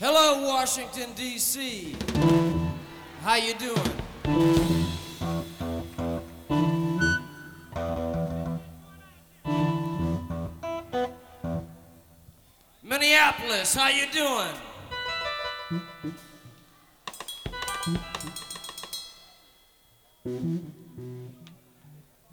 Hello, Washington, D.C. How you doing? Minneapolis, how you doing?